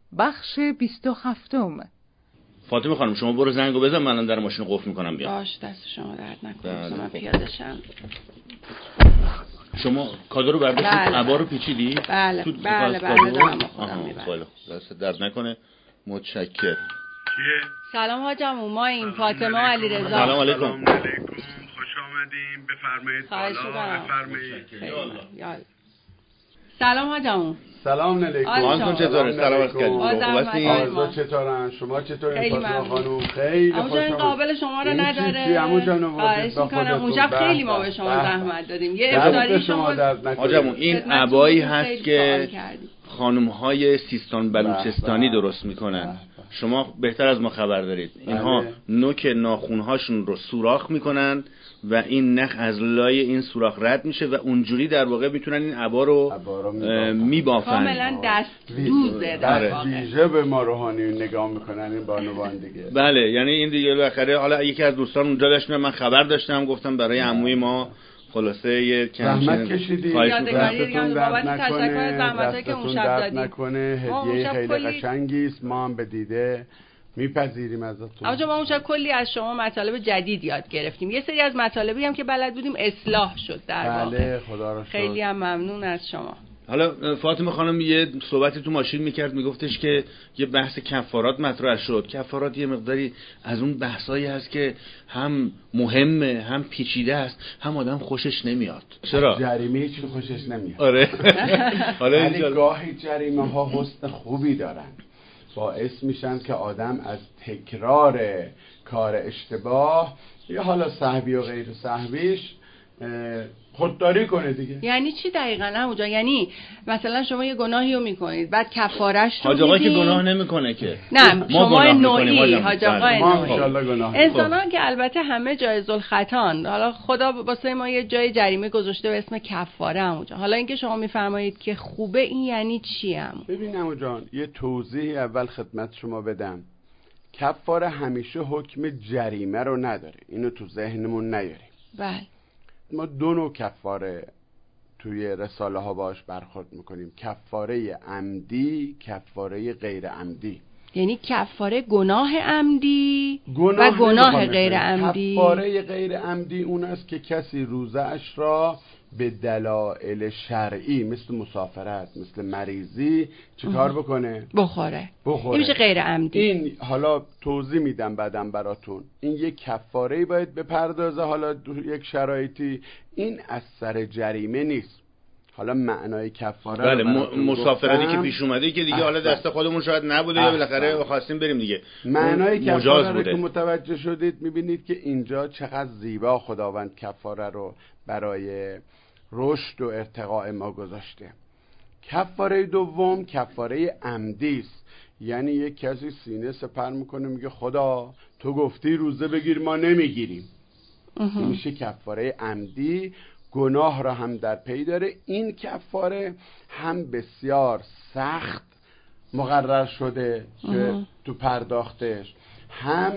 بخش 27. فاطمه خانم شما برو زنگو بزن، من الان در ماشین قفل میکنم بیام. باش، دست شما درد نکنه. من پیاده شم. شما کادو رو برداشتید؟ عبا رو پیچیدی؟ بله دارم خودم میبرم. دست درد نکنه. متشکر. سلام حاجمون، ما این فاطمه و علیرضا. سلام علیکم. خوش آمدین. بفرمایید بالا. بفرمایید. سلام حاجمون. سلام علیکم. حالتون چطوره؟ سلامت کردید. آقا چطورن؟ شما چطورین فاطمه خانم؟ خیلی خوشم. اونجا این قابل شما رو نداره. عمو جان اونجا خیلی ما به شما زحمت دادیم. یه افطاری شما حاجمون این عبایی هست که خانم‌های سیستان بلوچستانی درست میکنن. شما بهتر از ما خبر دارید. اینها نوک ناخون‌هاشون رو سوراخ میکنن و این نخ از لای این سوراخ رد میشه و اونجوری در واقع میتونن این عبا رو میبافن. کاملا دست دوزه در واقع. ویژه به ما روحانی نگاه میکنن این بانوان دیگه. بله، یعنی این دیگه بالاخره حالا یکی از دوستان اونجا داشتن، من خبر داشتم، گفتم برای عموی ما خلاصه یه زحمت کشیدید. دستتون درد نکنه. هدیه خیلی قشنگی است. ما هم به دیده میپذیریم ازتون. آقا ما اون شب کلی از شما مطالب جدید یاد گرفتیم. یه سری از مطالبی هم که بلد بودیم اصلاح شد در واقع. بله خدا رو شکر. خیلی هم ممنون از شما. حالا فاطمه خانم یه صحبتی تو ماشین میکرد، میگفتش که یه بحث کفارات مطرح شد. کفارات یه مقداری از اون بحثایی هست که هم مهمه، هم پیچیده است، هم آدم خوشش نمیاد. چرا؟ جریمه هیچ خوشش نمیاد. آره. ولی گاهی جریمه ها حسن خوبی دارن، باعث میشن که آدم از تکرار کار اشتباه یا حالا سهوی و غیر سهویش خودداری کنه دیگه. یعنی چی دقیقاً همونجا؟ یعنی مثلا شما یه گناهی رو میکنید، بعد کفارش رو حاج آقا که گناه نمیکنه که. نه شما نوعی حاج آقا نوعی. انسان‌ها که البته همه جایز الخطان، حالا خدا واسه ما یه جای جریمه گذاشته به اسم کفاره همونجا. حالا اینکه شما میفرمایید که خوبه، این یعنی چی هم؟ ببین عمو جان، یه توضیح اول خدمت شما بدم. کفاره همیشه حکم جریمه رو نداره، اینو تو ذهنمون نیاریم. بله. ما دو نوع کفاره توی رساله ها باش برخورد میکنیم، کفاره عمدی، کفاره غیر عمدی. یعنی کفاره گناه عمدی و گناه غیر عمدی. کفاره غیر عمدی اون است که کسی روزه اش را به دلایل شرعی مثل مسافرت، مثل مریضی چیکار بکنه؟ بخوره. این میشه غیر عمدی. این حالا توضیح میدم بعدم براتون. این یک کفاره‌ای باید بپردازه، حالا یک شرایطی. این از سر جریمه نیست. حالا معنای کفاره بله مسافرتی که پیش اومده که دیگه حالا دست خودمون شاید نبوده یا بالاخره خواستیم بریم دیگه. معنای کفاره رو که متوجه شدید میبینید که اینجا چقدر زیبا خداوند کفاره رو برای رشد و ارتقاء ما گذاشته. کفاره دوم کفاره عمدی است. یعنی یک کسی سینه سپر میکنه میگه خدا تو گفتی روزه بگیر ما نمیگیریم. این میشه کفاره عمدی، گناه را هم در پی داره. این کفاره هم بسیار سخت مقرر شده که تو پرداختش، هم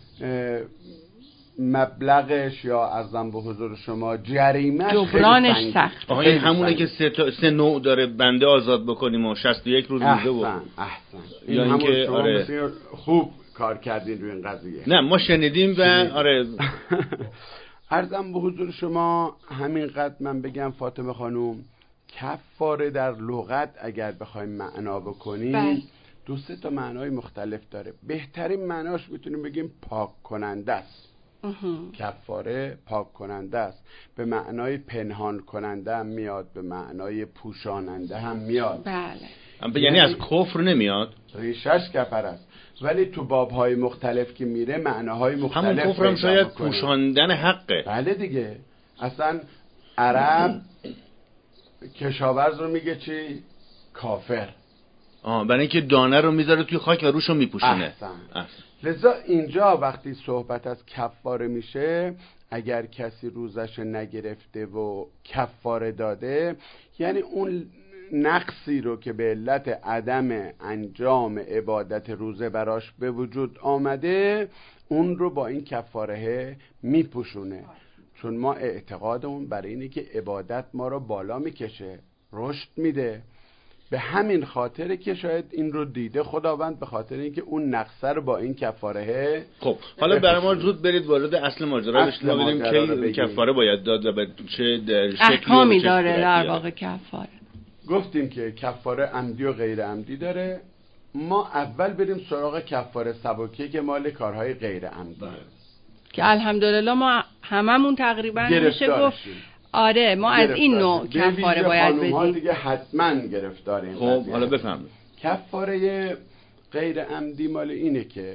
مبلغش یا عرضم به حضور شما جریمهش جبرانش سخت. این همونه که سه نوع داره، بنده آزاد بکنیم و 61 روز روزه و احسن این همون شما آره. خوب کار کردین روی این قضیه. نه ما شنیدیم و آره عرضم به حضور شما همینقدر من بگم فاطمه خانوم، کفاره در لغت اگر بخوایم معنا بکنیم دو سه تا معنای مختلف داره. بهترین معناش میتونیم بگیم پاک کننده است. کفاره پاک کننده است. به معنای پنهان کننده هم میاد، به معنای پوشاننده هم میاد. بله. یعنی از کفر نمیاد، ریشش کفر است، ولی تو بابهای مختلف که میره معناهای مختلف. همون کفر هم شاید پوشاندن حقه. بله دیگه. اصلا عرب کشاورز رو میگه چی؟ کافر. برای اینکه دانه رو میذاره توی خاک و روشو میپوشونه. لذا اینجا وقتی صحبت از کفاره میشه، اگر کسی روزش نگرفته و کفاره داده، یعنی اون نقصی رو که به علت عدم انجام عبادت روزه براش به وجود آمده، اون رو با این کفاره میپوشونه. چون ما اعتقادمون برای اینه که عبادت ما رو بالا میکشه، رشد میده. به همین خاطره که شاید این رو دیده خداوند، به خاطر اینکه اون نقصه رو با این کفاره. خب حالا برای ما زود برید وارد اصل ماجرا بشید، ما ببینیم که کفاره باید داد و به چه شکلی احکامی داره در واقع کفاره. گفتیم که کفاره عمدی و غیر عمدی داره. ما اول بریم سراغ کفاره سبکی که مال کارهای غیر عمدی که الحمدلله ما هممون تقریبا میشه گفت آره ما از این نوع کفاره باید بدیم دیگه حتما گرفتاریم. خب حالا بفهمید کفاره غیر عمدی مال اینه که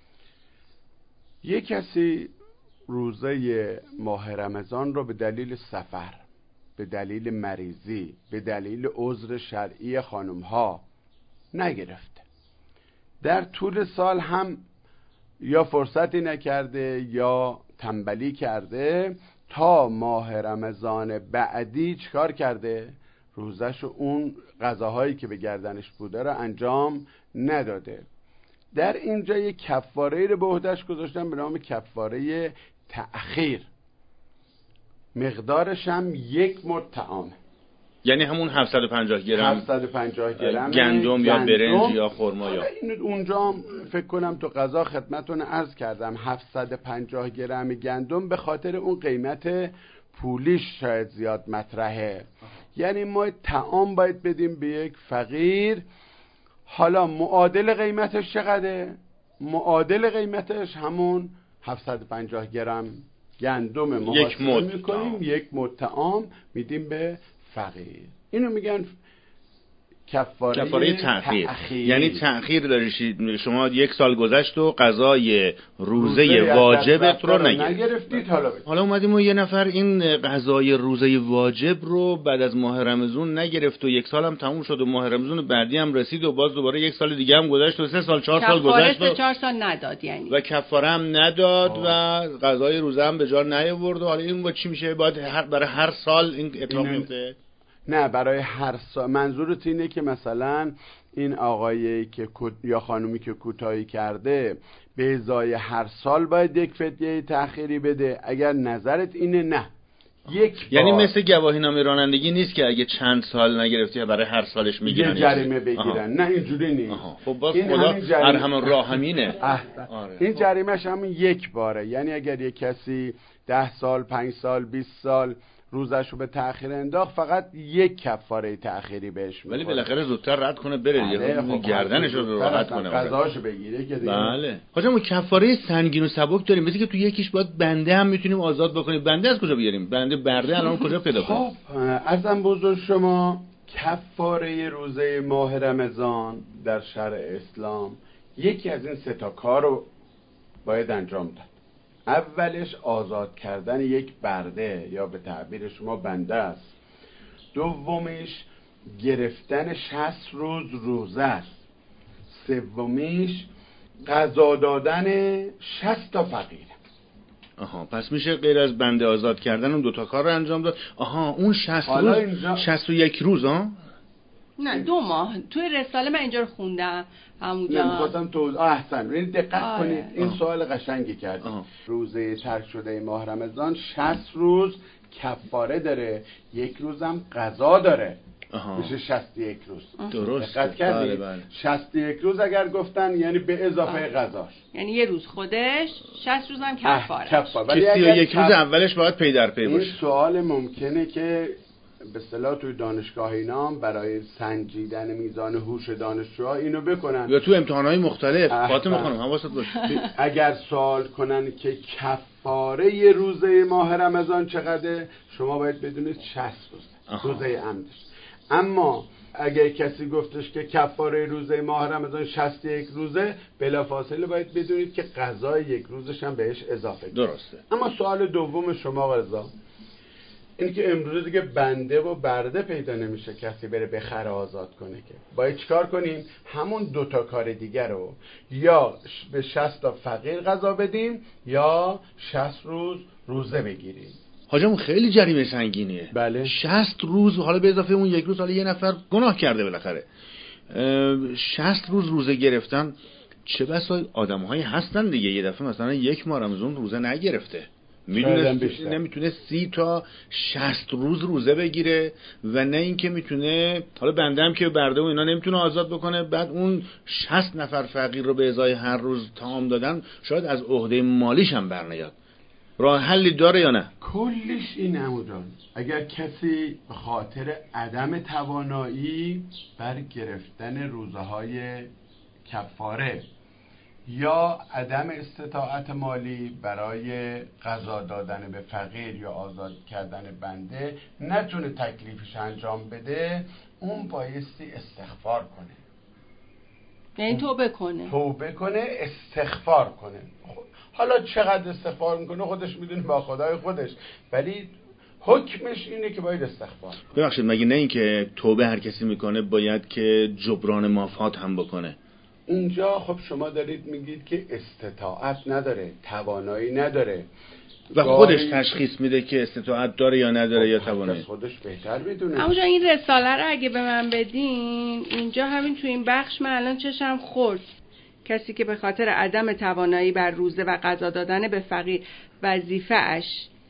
یک کسی روزه ماه رمضان رو به دلیل سفر، به دلیل مریضی، به دلیل عذر شرعی خانم‌ها نگرفته، در طول سال هم یا فرصتی نکرده یا تنبلی کرده، تا ماه رمضان بعدی چکار کرده؟ روزش و اون غذاهایی که به گردنش بوده را انجام نداده. در اینجا یک کفاره رو به عهده‌اش گذاشتن به نام کفاره تأخیر، مقدارش هم 1 مد طعام، یعنی همون 750 گرم گرم گندم یا برنج یا خرما. یا اونجا فکر کنم تو غذا خدمتتون عرض کردم 750 گرم گندم به خاطر اون قیمت پولیش شاید زیاد مطرحه. یعنی ما طعام باید بدیم به یک فقیر. حالا معادل قیمتش چقدره؟ معادل قیمتش همون 750 گرم گندم محاسبه میکنیم، 1 مد طعام میدیم به فقیر. اینو میگن کفاره تأخیر. یعنی تأخیر دارید شما 1 سال گذشت و قضای روزه واجبت رو نگرفتید. حالا اومدیم و یه نفر این قضای روزه واجب رو بعد از ماه رمضان نگرفت و 1 سال هم تموم شد و ماه رمضان بعدی هم رسید و باز دوباره 1 سال دیگه هم گذشت و 3 سال 4 سال گذشت و 4 سال نداد یعنی و کفاره هم نداد و قضای روزه هم به جا نیاورد. و حالا این با چی میشه؟ باید برای هر سال این اتفاق میفته؟ نه، برای هر سال. منظورت اینه که مثلا این آقایی که یا خانومی که کوتاهی کرده به ازای هر سال باید یک فدیه تأخیری بده؟ اگر نظرت اینه نه، یعنی مثل گواهینامه رانندگی نیست که اگه چند سال نگرفتی برای هر سالش میگیرن یه جریمه بگیرن. نه اینجوری نیست. خب باز خدا ارحم الراحمینه. این جریمهش همون 1 باره. یعنی اگر یک کسی 10 سال 5 سال 20 سال روزش رو به تأخیر انداخت، فقط 1 کفاره تأخیری بهش می‌کنه. ولی بالاخره زودتر رد کنه بره دیگه، گردنش رو راحت کنه، قضاشو بگیره که دیگه. بله. حاجا ما کفاره سنگین و سبک داریم، مثل که تو یکیش باید بنده هم میتونیم آزاد بکنیم. بنده از کجا بیاریم؟ برده الان کجا پیدا کنیم؟ خب عرضم بزرگ شما، کفاره روزه ماه رمضان در شرع اسلام یکی از این 3 تا کار رو باید انجام داد. اولش آزاد کردن یک برده یا به تعبیر شما بنده است. دومیش گرفتن 60 روز روزه است. سومیش قضا دادن 60 تا فقیر. پس میشه غیر از بنده آزاد کردن اون 2 تا کار رو انجام داد. اون 60 روز 61 روز نه 2 ماه. توی رساله من اینجا رو خوندم همونجا. نمیخواستم تو احسن این دقت کنید. این سوال قشنگی کردید. روزه ترک شده ماه رمضان 60 روز کفاره داره، 1 روزم قضا داره. میشه 61 روز. درست. دقت کردید؟ بله. 61 روز اگر گفتن یعنی به اضافه قضاش، یعنی 1 روز خودش 60 روزم کفاره. ولی 31 روز اولش باید پی در پی باشه. این سوال ممکنه که به اصطلاح توی دانشگاه اینا برای سنجیدن میزان هوش دانشجوها اینو بکنن یا تو امتحانات مختلف. فاطمه خانم حواست باشه اگر سوال کنن که کفاره روزه ماه رمضان چقدره، شما باید بدونید 60 روزه روزه عمدش. اما اگه کسی گفتش که کفاره روزه ماه رمضان 61 روزه، بلافاصله باید بدونید که قضای 1 روزش هم بهش اضافه. درسته. اما سوال دوم شما رضا این که امروز دیگه بنده و برده پیدا نمیشه کسی بره بخره آزاد کنه، که باید چیکار کنیم؟ همون 2 تا کار دیگر رو یا به 60 تا فقیر غذا بدیم یا 60 روز روزه بگیریم. حاجم خیلی جریمه سنگینیه. بله. 60 روز، حالا به اضافه اون 1 روز حالا یه نفر گناه کرده بالاخره. 60 روز روزه گرفتن، چه بسا آدم‌هایی هستن دیگه یه دفعه مثلا 1 ماه رمضان روزه نگرفته، نمیتونه 30 تا 60 روز روزه بگیره و نه اینکه میتونه، حالا بنده هم که برده و اینا نمیتونه آزاد بکنه، بعد اون 60 نفر فقیر رو به ازای هر روز طعام دادن شاید از عهده مالیش هم برنیاد. راه حلی داره یا نه؟ کلش این عمودان، اگر کسی به خاطر عدم توانایی بر گرفتن روزهای کفاره یا عدم استطاعت مالی برای غذا دادن به فقیر یا آزاد کردن بنده نتونه تکلیفش انجام بده، اون بایستی استغفار کنه، یعنی توبه کنه استغفار کنه. حالا چقدر استغفار میکنه خودش میدونه با خدای خودش، ولی حکمش اینه که باید استغفار. ببخشید مگه نه اینکه توبه هر کسی میکنه باید که جبران مافات هم بکنه؟ اینجا خب شما دارید میگید که استطاعت نداره، توانایی نداره و خودش تشخیص میده که استطاعت داره یا نداره یا توانایی، خودش بهتر میدونه. اما این رساله رو اگه به من بدین، اینجا همین تو این بخش من الان چشم خورد، کسی که به خاطر عدم توانایی بر روزه و غذا دادن به فقیر وظیفه اش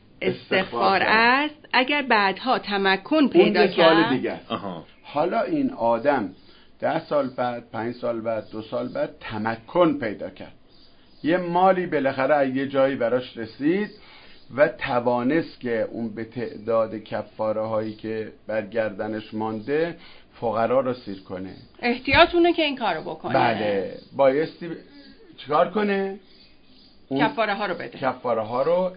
استغفار است، اگر بعدها تمکن پیدا کرد. حالا این آدم 10 سال بعد، 5 سال بعد، 2 سال بعد تمکن پیدا کرد، یه مالی بالاخره از یه جایی براش رسید و توانست که اون به تعداد کفاره هایی که برگردنش مانده فقرا رو سیر کنه. احتیاطونه که این کارو بکنه. بله، بایستی چیکار کنه؟ کفاره ها رو بده. کفاره ها رو.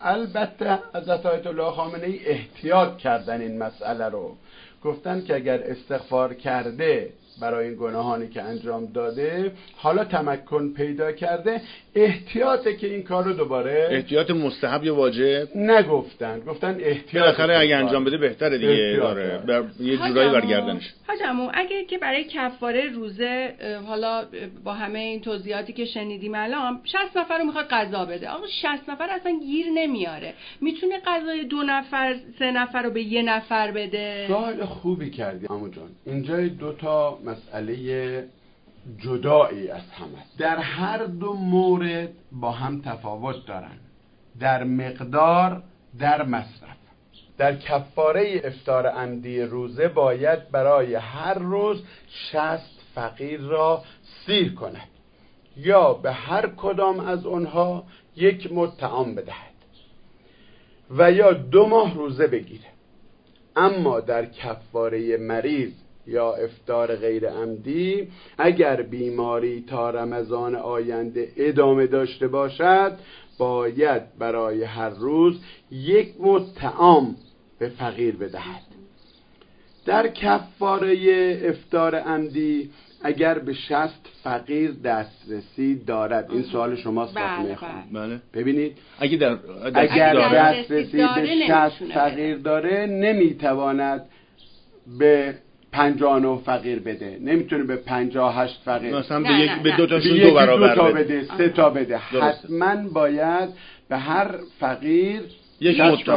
البته حضرت آیت الله خامنه‌ای احتیاط کردن این مسئله رو، گفتن که اگر استغفار کرده برای این گناهانی که انجام داده، حالا تمکن پیدا کرده، احتیاطه که این کار رو دوباره. احتیاط مستحب یا واجب نگفتن، گفتن احتیاط. بالاخره اگه انجام بده بهتره دیگه، داره یه جورایی برگردنش. حاجمو اگه که برای کفاره روزه، حالا با همه این توضیحاتی که شنیدیم الان، 60 نفر رو میخواد غذا بده، آقا 60 نفر اصلا گیر نمیاره، میتونه غذای 2 نفر 3 نفر رو به 1 نفر بده. سوال خوبی کردی عمو جان. اینجا 2 تا مسئله جدایی از هم است. در هر دو مورد با هم تفاوت دارن، در مقدار، در مصرف. در کفاره افطار عمدی روزه باید برای هر روز 60 فقیر را سیر کند یا به هر کدام از آنها 1 مد طعام بدهد و یا 2 ماه روزه بگیره. اما در کفاره مریض یا افطار غیر عمدی، اگر بیماری تا رمضان آینده ادامه داشته باشد، باید برای هر روز 1 مد طعام به فقیر بدهد. در کفاره افطار عمدی اگر به 60 فقیر دسترسی دارد، این سوال شماست. بله. ببینید اگر دسترسی به 60 فقیر داره، نمیتواند به 59 فقیر بده، نمیتونه به 58 فقیر، مثلا به 2 تاشون 2 برابر بده، 3 تا بده. حتما باید به هر فقیر 1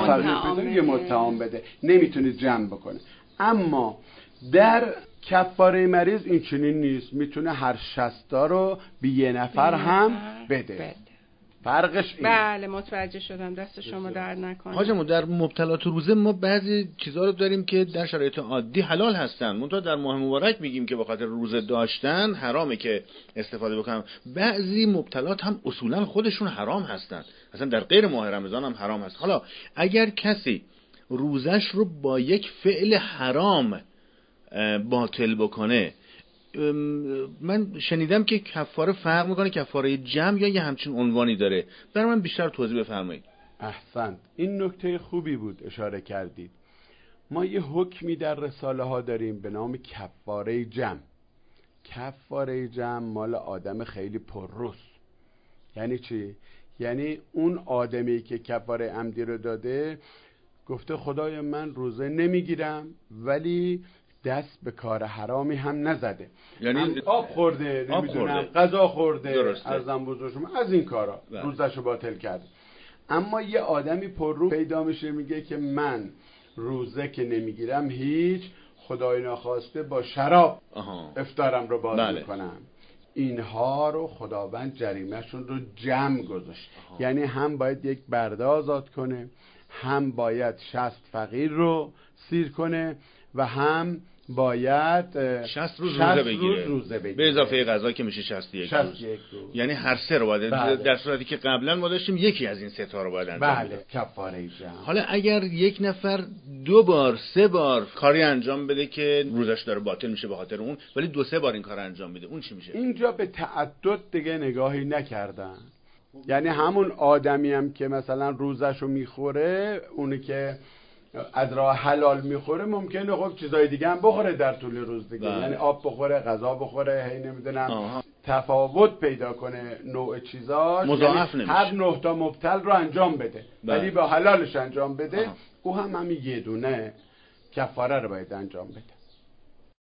مد طعام بده، نمیتونه جمع بکنه. اما در کفاره مریض این چنین نیست، میتونه هر 60 تا رو به 1 نفر هم بده. فرقش این. بله متوجه شدم، دست شما درد نکنه. حاجمو در مبتلات روزه ما بعضی چیزا رو داریم که در شرایط عادی حلال هستن، منتها در ماه مبارک میگیم که به خاطر روزه داشتن حرامه که استفاده بکنم. بعضی مبتلات هم اصولا خودشون حرام هستن، اصلا در غیر ماه رمضان هم حرام هست. حالا اگر کسی روزش رو با یک فعل حرام باطل بکنه، من شنیدم که کفاره فرق میکنه، کفاره جمع یا یه همچین عنوانی داره، برای من بیشتر توضیح بفرمایید. احسنت، این نکته خوبی بود اشاره کردید. ما یه حکمی در رساله ها داریم به نام کفاره جمع. کفاره جمع مال آدم خیلی پرروست. یعنی چی؟ یعنی اون آدمی که کفاره عمدی رو داده گفته خدای من روزه نمیگیرم ولی دست به کار حرامی هم نزده، یعنی آب خورده، نمیدونم غذا خورده، ارزم بزرگ شما از این کارا روزشو باطل کرده. اما یه آدمی پررو پیدا میشه میگه که من روزه که نمیگیرم هیچ، خدای ناخواسته با شراب افطارم رو باز میکنم. اینها رو خداوند جریمهشون رو جمع گذاشته. یعنی هم باید یک برده آزاد کنه، هم باید 60 فقیر رو سیر کنه و هم باید 60 روز روزه بگیره به اضافه غذا که میشه 61 روز. یعنی هر سه رو باید در صورتی که قبلا ما داشتیم یکی از این سه تا رو باید انجام بده. کفاره جمع. حالا اگر یک نفر 2 بار 3 بار کاری انجام بده که روزش داره باطل میشه به خاطر اون، ولی 2-3 بار این کار انجام میده، اون چی میشه؟ اینجا به تعدد دیگه نگاهی نکردن. یعنی همون آدمی هم که مثلا روزشو میخوره، اونی که از راه حلال میخوره، ممکنه خب چیزای دیگه هم بخوره در طول روز دیگه. یعنی آب بخوره، غذا بخوره، هی نمیدونم تفاوت پیدا کنه نوع چیزاش، مضاعف یعنی هر 9 تا مبتل رو انجام بده ولی با حلالش انجام بده. او هم همین یه دونه کفاره رو باید انجام بده.